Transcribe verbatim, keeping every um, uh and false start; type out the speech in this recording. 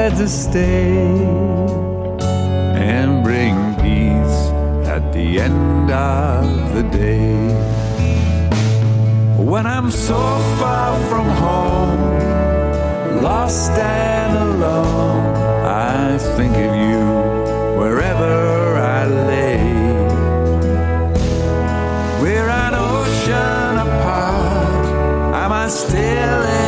there to stay and bring peace at the end of the day. When I'm so far from home, lost and alone, I think of you wherever I lay. We're an ocean apart, am I still in